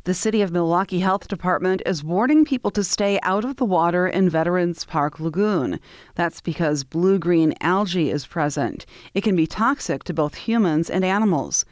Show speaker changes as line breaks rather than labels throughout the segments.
The City of Milwaukee Health Department is warning people to stay out of the water in Veterans Park Lagoon. That's because blue-green algae is present. It can be toxic to both humans and animals.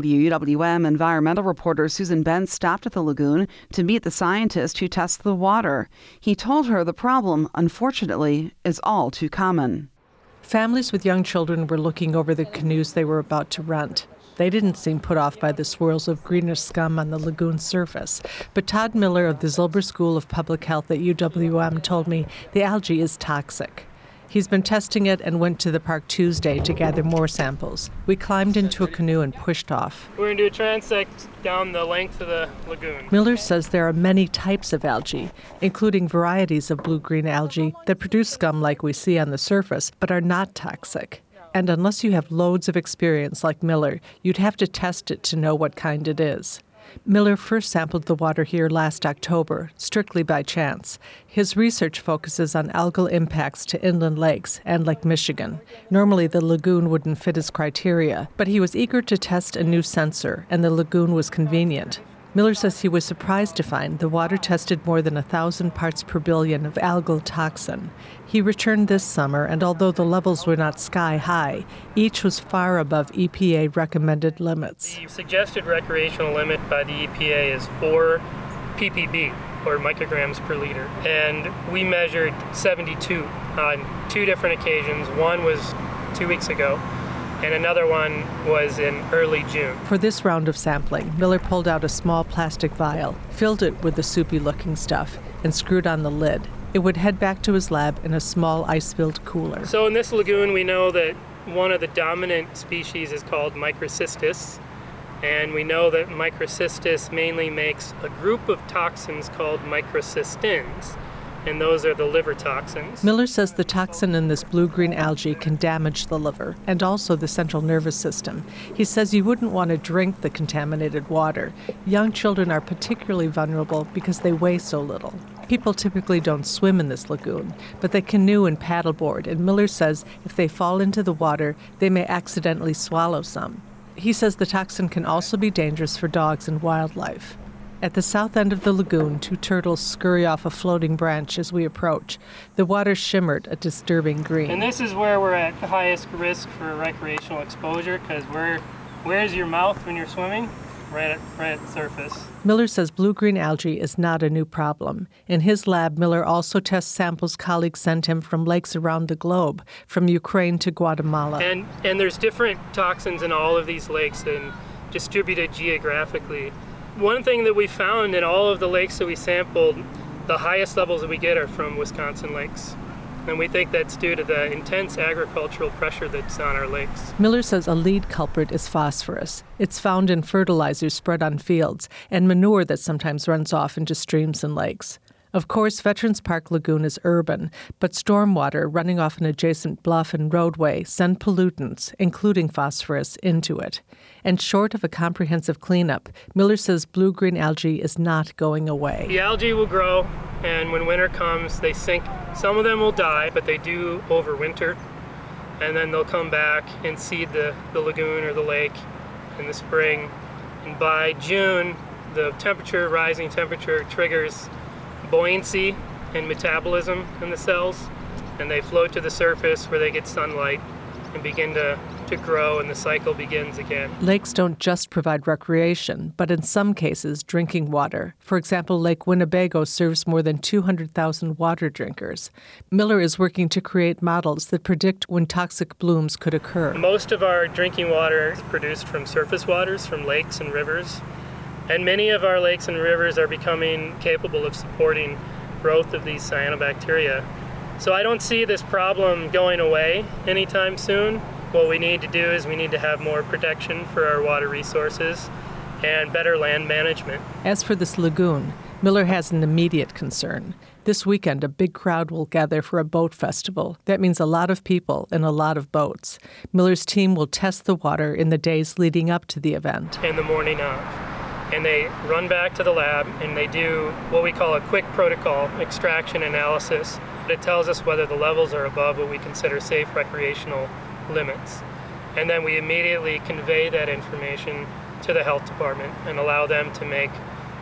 WUWM environmental reporter Susan Benz stopped at the lagoon to meet the scientist who tests the water. He told her the problem, unfortunately, is all too common.
Families with young children were looking over the canoes they were about to rent. They didn't seem put off by the swirls of greenish scum on the lagoon surface. But Todd Miller of the Zilber School of Public Health at UWM told me the algae is toxic. He's been testing it and went to the park Tuesday to gather more samples. We climbed into a canoe and pushed off.
We're going to do a transect down the length of the lagoon.
Miller says there are many types of algae, including varieties of blue-green algae that produce scum like we see on the surface, but are not toxic. And unless you have loads of experience like Miller, you'd have to test it to know what kind it is. Miller first sampled the water here last October, strictly by chance. His research focuses on algal impacts to inland lakes and Lake Michigan. Normally, the lagoon wouldn't fit his criteria, but he was eager to test a new sensor, and the lagoon was convenient. Miller says he was surprised to find the water tested more than 1,000 parts per billion of algal toxin. He returned this summer, and although the levels were not sky high, each was far above EPA recommended limits.
The suggested recreational limit by the EPA is 4 ppb, or micrograms per liter, and we measured 72 on 2 different occasions. One was 2 weeks ago, and another one was in early June.
For this round of sampling, Miller pulled out a small plastic vial, filled it with the soupy-looking stuff, and screwed on the lid. It would head back to his lab in a small ice-filled cooler.
So in this lagoon, we know that one of the dominant species is called Microcystis, and we know that Microcystis mainly makes a group of toxins called microcystins, and those are the liver toxins.
Miller says the toxin in this blue-green algae can damage the liver and also the central nervous system. He says you wouldn't want to drink the contaminated water. Young children are particularly vulnerable because they weigh so little. People typically don't swim in this lagoon, but they canoe and paddleboard, and Miller says if they fall into the water, they may accidentally swallow some. He says the toxin can also be dangerous for dogs and wildlife. At the south end of the lagoon, 2 turtles scurry off a floating branch as we approach. The water shimmered a disturbing green.
And this is where we're at the highest risk for recreational exposure, because where's your mouth when you're swimming? Right at the surface.
Miller says blue-green algae is not a new problem. In his lab, Miller also tests samples colleagues sent him from lakes around the globe, from Ukraine to Guatemala.
And there's different toxins in all of these lakes and distributed geographically. One thing that we found in all of the lakes that we sampled, the highest levels that we get are from Wisconsin lakes. And we think that's due to the intense agricultural pressure that's on our lakes.
Miller says a lead culprit is phosphorus. It's found in fertilizers spread on fields and manure that sometimes runs off into streams and lakes. Of course, Veterans Park Lagoon is urban, but stormwater running off an adjacent bluff and roadway send pollutants, including phosphorus, into it. And short of a comprehensive cleanup, Miller says blue-green algae is not going away.
The algae will grow, and when winter comes, they sink. Some of them will die, but they do overwinter, and then they'll come back and seed the lagoon or the lake in the spring. And by June, the rising temperature triggers buoyancy and metabolism in the cells, and they float to the surface where they get sunlight and begin to grow, and the cycle begins again.
Lakes don't just provide recreation, but in some cases, drinking water. For example, Lake Winnebago serves more than 200,000 water drinkers. Miller is working to create models that predict when toxic blooms could occur.
Most of our drinking water is produced from surface waters, from lakes and rivers. And many of our lakes and rivers are becoming capable of supporting growth of these cyanobacteria. So I don't see this problem going away anytime soon. What we need to do is we need to have more protection for our water resources and better land management.
As for this lagoon, Miller has an immediate concern. This weekend, a big crowd will gather for a boat festival. That means a lot of people and a lot of boats. Miller's team will test the water in the days leading up to the event.
In the morning of. And they run back to the lab and they do what we call a quick protocol extraction analysis. It tells us whether the levels are above what we consider safe recreational limits. And then we immediately convey that information to the health department and allow them to make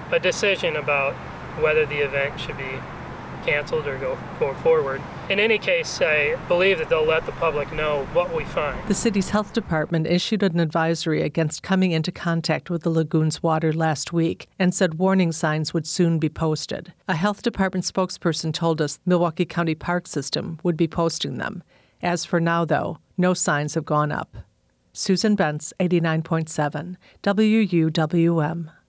a decision about whether the event should be canceled or go forward. In any case, I believe that they'll let the public know what we find.
The city's health department issued an advisory against coming into contact with the lagoon's water last week and said warning signs would soon be posted. A health department spokesperson told us Milwaukee County Park System would be posting them. As for now, though, no signs have gone up. Susan Bentz, 89.7, WUWM.